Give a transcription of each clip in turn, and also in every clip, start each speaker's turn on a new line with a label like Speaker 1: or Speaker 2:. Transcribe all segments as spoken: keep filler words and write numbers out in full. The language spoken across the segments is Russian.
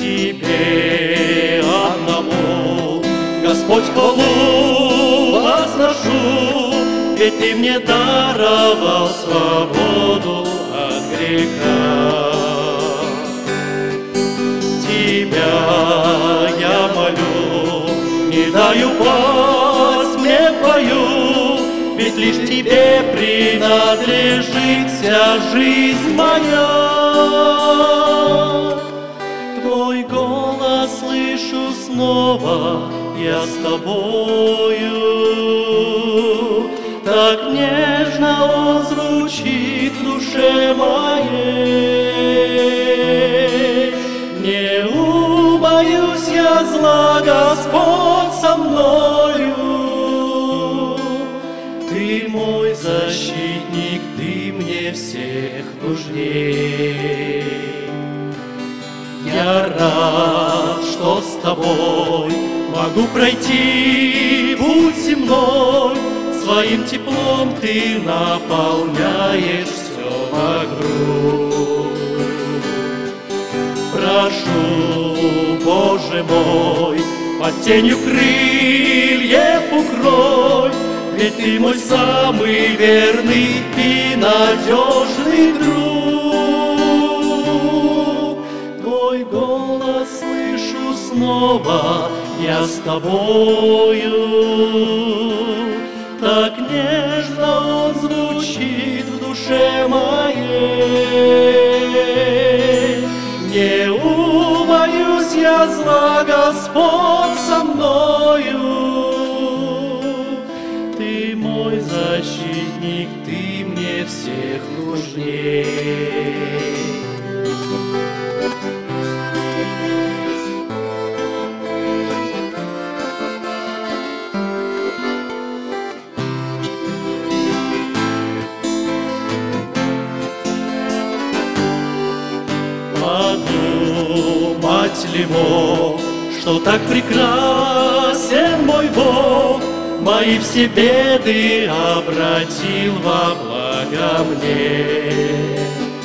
Speaker 1: Тебе одному, Господь, хвалу возношу, ведь Ты мне даровал свободу от греха. Тебя я молю, не дай упасть мне в бою, ведь лишь Тебе принадлежит вся жизнь моя. Твой голос слышу снова, я с Тобою. Так нежно он звучит в душе моей. Не убоюсь я зла, Господь со мною. Ты мой защитник, Ты мне всех нужней. Я рад, что с Тобой могу пройти путь земной. Своим теплом Ты наполняешь все вокруг. Прошу, Боже мой, под тенью крыльев укрой, ведь Ты мой самый верный и надежный друг. Твой голос слышу снова, я с Тобою. Так нежно он звучит в душе моей. Не убоюсь я зла, Господь со мною. Ты мой защитник, Ты мне всех нужней. Подумать ли мог, что так прекрасен мой Бог, мои все беды обратил во благо мне.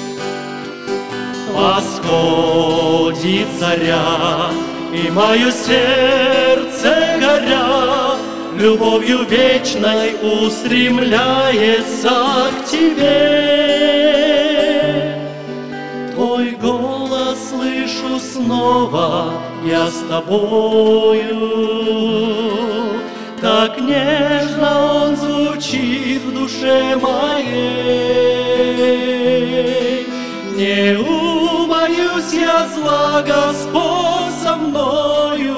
Speaker 1: Восходит заря, и мое сердце горя любовью вечной устремляется к Тебе. Твой голос слышу снова, я с Тобою. Так нежно он звучит в душе моей. Не убоюсь я зла, Господь со мною.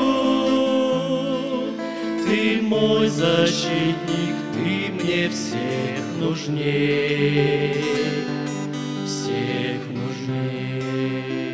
Speaker 1: Ты мой защитник, Ты мне всех нужней, всех нужней.